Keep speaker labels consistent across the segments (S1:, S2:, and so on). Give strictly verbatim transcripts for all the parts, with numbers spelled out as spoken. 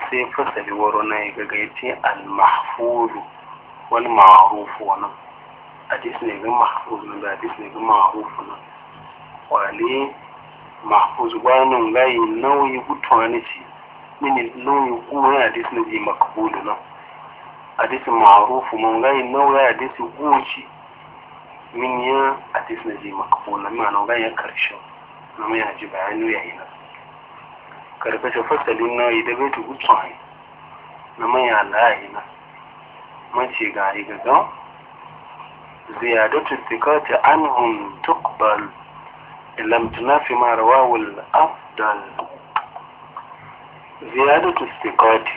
S1: sai fasali waro na ya gagaice al-mahfuzu wal ma'rufu wannan hadis ne ga mahfuz ne da hadis ne ga ma'rufu na wale mahfuz gwanin gayi nauyi gutwani ci mini nauyi kuma hadis ne ji makbulu na hadis ma'rufu mun gayi nauyi hadis guci min ya hadis ne ji makbulu na ma nan gayi karshe na mai haji bayani yayi na karkashin fasalin nauyi da bai tugu tsohon na manya layi na mace ga yi gaga ziyadatu tikati anhum tuqbal lam tunafi ma rawawul afdal ziyadatu tikati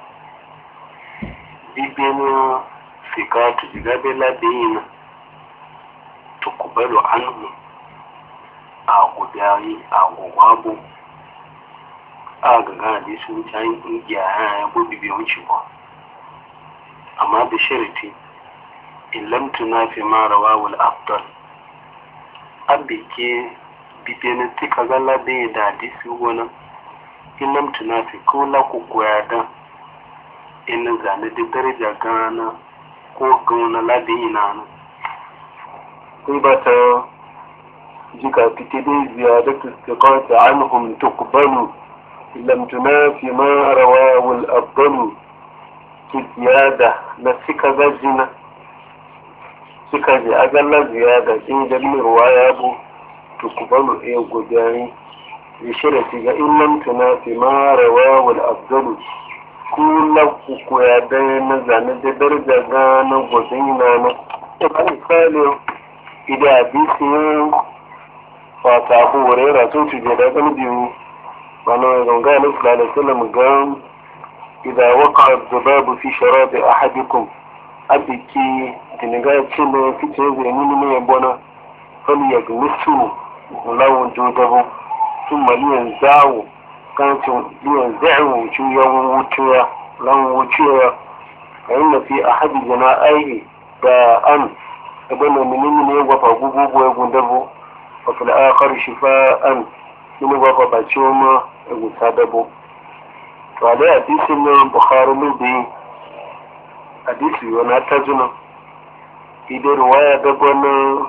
S1: bibin tikati jigabe labin tuqbalu anhum a gudayi a gugwabo a gaga da su mutane ƙungiya ya gobe bai wuce ba amma da shariti in lamtu na fi mara wawul afdal abin ke bibiyanin tika gala bai da hadisi gona in lamtu na fi kula ku goya dan in zane da daraja gana ko gana labin ina nan kun ba ta jika fite dai ziyadatu istiqata anhum tuqbalu لم تنافي ما رواه الأفضل زيادة نسكة زجنة سكة أقل زيادة إن جميع رواية أبو تقبل إيه قدامي بشرة إن لم تنافي ما رواه الأفضل كل قيادين زانة درجة زانة وزينة طبعا مثال إذا بيسيان فاتحو وريرا توتي جدا قلبي وانا يقول صلى الله عليه وسلم قام إذا وقع الذباب في شراب أحدكم أبكي تنقى تشيله في تشيله يمين يبونا فليغمسه لو جوده ثم لينزعه كانت لينزعه شوية ووتوية لو وتوية فإن في أحد جنائه داء يبونا من يبوى فأبوه ويقول وفي الآخر شفاء من يبوى فأشوما egusa dabo to a dai hadisin nan bukhari lubi hadisi yana ta juna idan ruwaya dabo na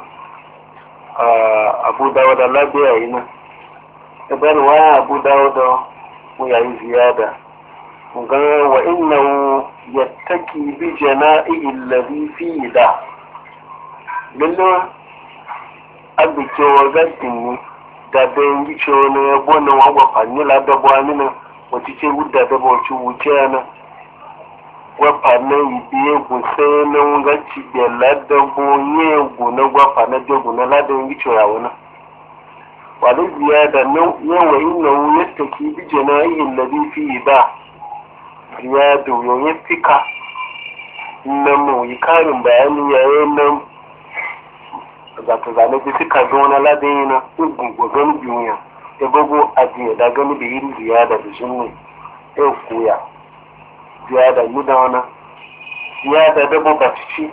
S1: abu dawuda labiya yi nan idan ruwaya abu dawuda mu yayi ziyada ga wa innahu yattaki bi jana'i alladhi fi da lalla abike wa gadin da bayan gice wani ya gona wagwa fanila da buwanina wata ce wudda da bauchi wuce na gwafa na ibiye gusa na ngaci da ladabo ye guna gwafa na jogu na ladan gice ya wani wani ziyada yawa ina wuyar ta ki bi jana'ihin da zai fi ba ziyada yoyin fika na mu yi karin bayani yayin nan zata zane da suka zo na ladin na gungun duniya ya gogo ajiye da gani da yin ziyada da shi ne ya koya ziyada yi da wani ziyada da ba ci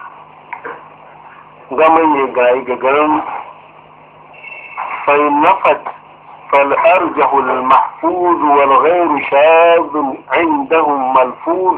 S1: gaman ya gayi gagarin فالنفت فالأرجح المحفوظ والغير شاذ عندهم ملفوظ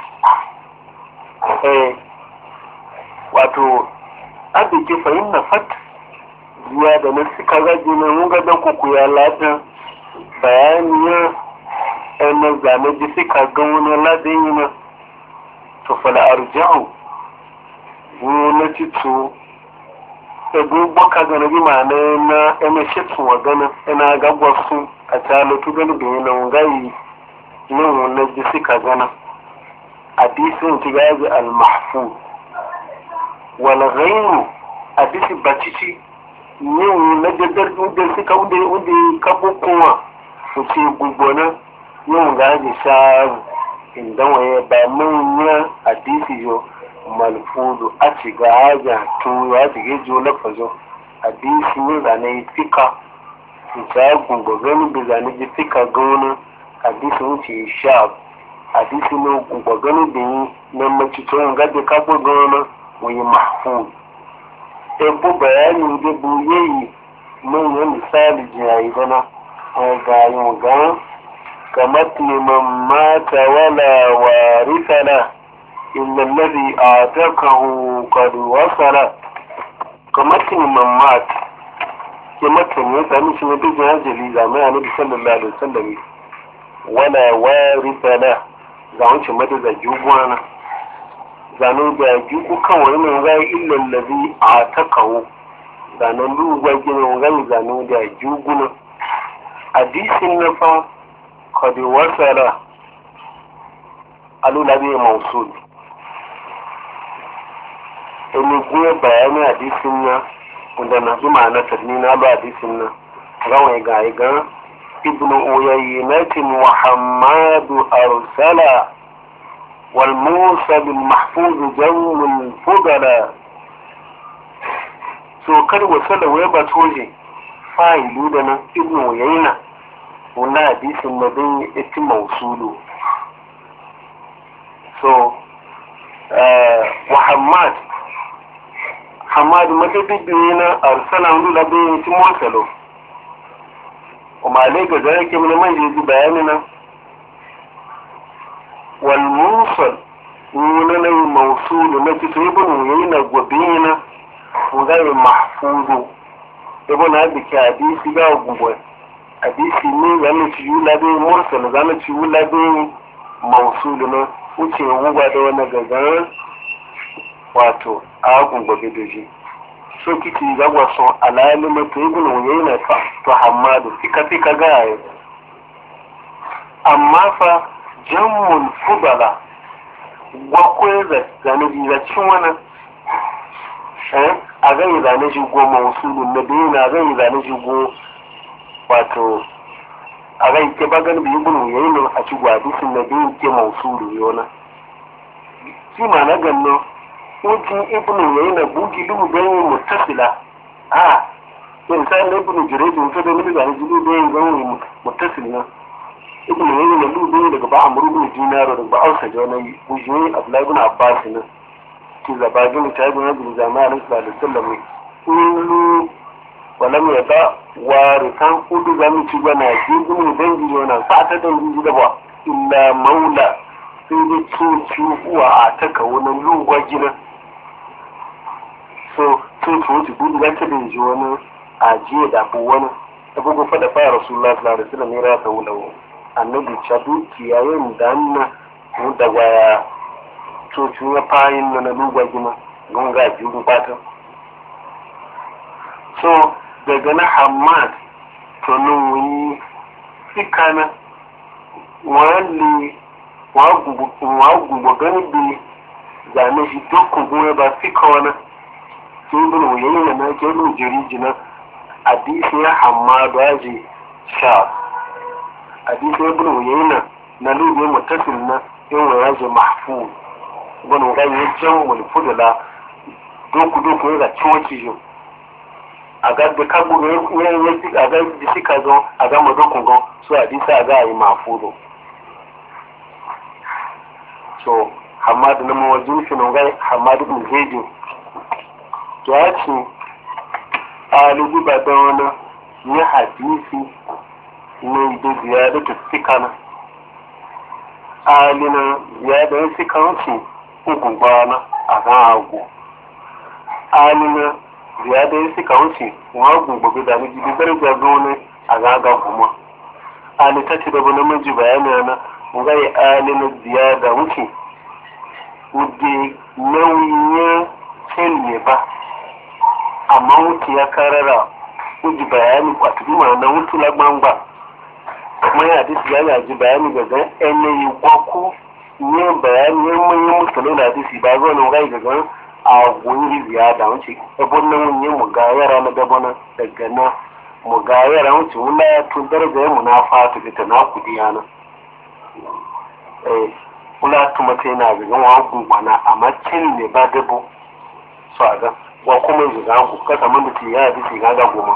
S1: wato abin ke fahim na fat zuwa da na suka gaji na muga da kuku ya latin bayaniyar ɗanar zane ji suka ga wani latin yi na to fal'arjahu na tito ego baka gana bi ma na na ene shetu wa gana ina gagwa su a talo tu gani da yana ngai yin na ji suka gana hadisin ti gaji al-mahfuz wal ghayru hadisi bacici yin na daddar da suka wunde wunde kabo kuma su ce gubona yin gaji sha inda waye ba mun hadisi yo malfudu a ci ga haja to ya dige jo lafazo hadisi ne zane fika ta gungo gani da zane ji fika gona hadisi ne ce sha hadisi ne gungo gani da yi na macicin gadi kabo gona wani mahfuz ebo bayani da buyeyi manyan misali jiyayi gana a gayin gan كمتن من مات ولا وارث له إلا الذي أعتقه قد وصل كمتن من مات كمتن يسأل شنو بيجي هجلي زمان النبي صلى الله عليه وسلم ولا وارث له زعون شو مدى زجوبوانا زانو زجوب كوان من غير إلا الذي أعتقه زانو لو وجن غير زانو زجوبنا حديث النفا قد وصل قالوا لبي موصول إنه هو بيان حديثنا عندنا بمعنى تدنينا بحديثنا روى قائقا ابن أيينة وحماد أرسل والموسى بالمحفوظ جو الفضل سو قد وصل ويبتوجي فاعلو دنا ابن أيينة ونا حديث النبي اتي موصوله so وحماد حماد مدد بينا أرسل عنده لبي اتي موصله وما عليك ذلك من من يجي بياننا والموصل وننا الموصول التي تريبون وينا وبينا وغير محفوظ يبون هذه كحديث لا أقوى حديث مين زانو تيولا بي مرسل زانو تيولا بي موصولنا wuce wuwa da wani gagan wato agun gobe doji so kiti ga wasu alali mato ibn uyayna fa to hamadu fika fika ga amma fa jammul fudala gwakwai da zane da cin wani eh a zai zane shi go mausulun na biyu na zai zane shi go wato a rai ke bagan biyu bunu yayin nan a ci gwadisin na biyu ke mausulu yona shi ma na ganno wajen ibnu yayin na bugi dubu bayan mutasila a yin sai na ibnu jireji mutu da mili zane jiru bayan ganin mutasili na ibnu yayin na dubu bayan daga ba a murubin dinaro daga ba ausa jona bujiyoyi abdullahi ibn abbas na ki zabagin ta yi bin yadda zamanin sallallahu alaihi wasallam in walam ya ba warikan kudu za mu ci bana shi gumu dangi yana sa ta dangi da ba illa maula sai da tsoci uwa a taka wani lugwa gina so tsoci wuce gudu za ta dangi wani ajiye da abu wani abubuwa fada fara rasulullah sallallahu alaihi wasallam ya rata wulawo annabi chadu kiyayen da anna mu da waya tsoci ya fayin na lugwa gina gunga jiru bata so daga na hamad to nan wani ikana wani wa gugu gani bi zane shi dukkan goya ba fika wani sun bin wuyayi na na gero jirijina hadisi ya hamadu aji sha hadisi ya bin wuyayi na na lube mutasil na yin waya ji mahfu wani wani ya jan wani fudula doku doku ya ga ciwon kijin a ga da kabu ne yin yin a ga da suka zo a ga madokun go so hadisi a ga yi mafudo so hamadu na mawajin shi nan ga hamadu bin zaidi to ya ce alibi ba da wani ya hadisi ne da ziyada ta fika na alina ziyada ya fika wuce hukun bana a kan hagu alina ziyada ya fika wuce wagun gobe da miji da daraja gona a gaga kuma ali ta ce da bu namiji bayani na ngai alina ziyada wuce wuce nauyin ne ba amma wuce ya karara wuce bayani wato bi ma na wuce la gbangba kuma ya hadisi ya yaji bayani ga gan ene gwako ne bayani yan manyan musulun da hadisi ba zo nan gai ga gan a goyi ziyada wuce ebon nan mun yi mu ga yara na dabana daga na mu ga yara wuce wala ya tun daraja ya munafatu da na kudi yana eh wala tuma sai na ga gan wa gungwana amma kin ne ba dabo so a ga wa kuma zuga ku kasa mun da ya hadisi ga ga goma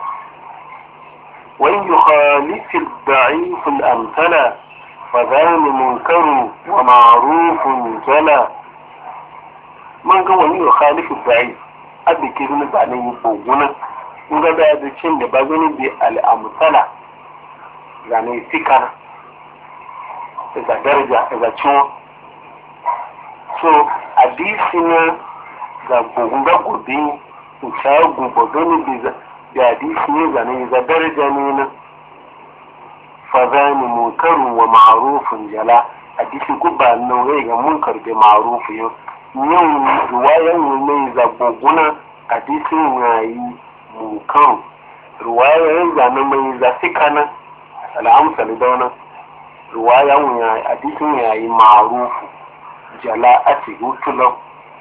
S1: وإن يخالف الضعيف الأمثلة فذان منكر ومعروف جلا من قال وإن يخالف الضعيف أبي كيف نزعني يبوغنا نقول هذا الشيء لبغني بالأمثلة يعني فكرة daga daraja daga ciwo so hadisi na ga gunga gobe ta gumba gani da hadisi ne zane ga daraja ne na fazani munkarun wa ma'rufun jala hadisi gubba nan wai ga munkar da ma'rufu yau yau ruwayan mai zaboguna hadisin yayi munkaru ruwayan zane mai zafikana al'amsal da wannan ruwayan yayi hadisin yayi ma'rufu jala ati hutulan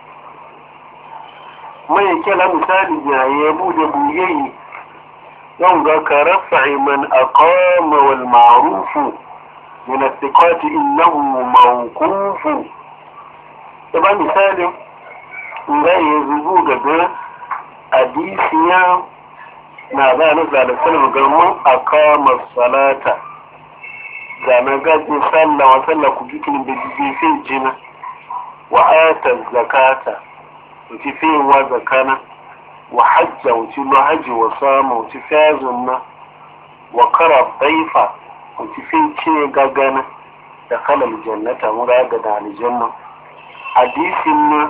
S1: mai kela misali yayi bude buyeyi yau ga ka rafa'i man aqama wal ma'rufu min as-siqati innahu mawqufu ba misali nga yanzu ga hadisi ya na ga na da sallallahu ga mun aqama salata ga na ga sallah wa sallah ku gikin da sai jina wa ata zakata wuci fi wa zakana wa hajja wuci lo haji wa sama wuci fazunna wa kara daifa wuci fi ce gagana da kalal jannata mu ga da aljanna hadisin na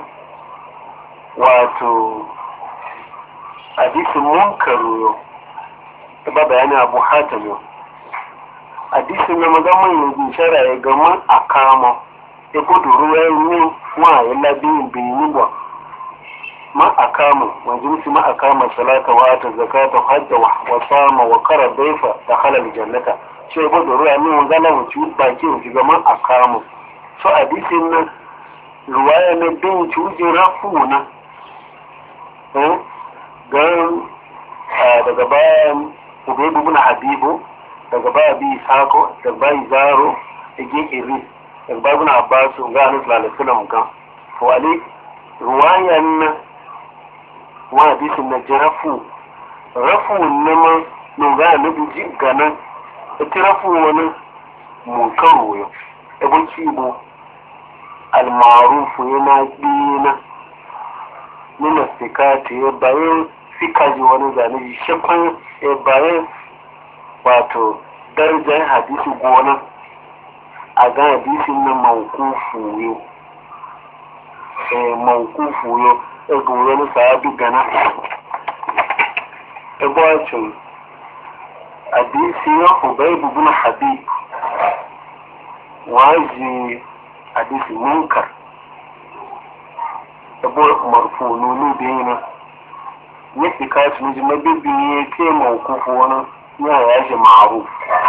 S1: wato hadisin munkaru yo ba bayani abu hatam yo hadisin na magaman yanzu shara ya gama a kama ya gudu ruwan yin wa ya labi bin ba ma a kama wajen su ma a kama salata wa ta zakata hajja wa sama wa kara daifa da halal jannata ce ya gudu ruwan yin gana wuce baki wuce gama a kama so hadisin na ruwaya na bin cujin rafuna gan daga bayan ubaibu bin habibu daga baya bi sako daga bayan zaro da gekiri daga bayan bin abbasu ga anu lalatunan gan wale ruwayan na wa hadisin na ji rafu rafu na ma nuga na buji ganan ita rafu wani munkaro yau ebe kibo almarufu yana dina nuna sikati ya bayan sikaji wani zane shafan ya bayan wato darajar hadisi gona a ga hadisin na mawkufu yau mawkufu yau ya ga wani sahabi gana ya gwacin hadisi ya hubaibu bin habib waji hadisi munkar abo marfunu ne bayina ne fikatu ne mabibi ne ke mawkufu wani ya yaji ma'ruf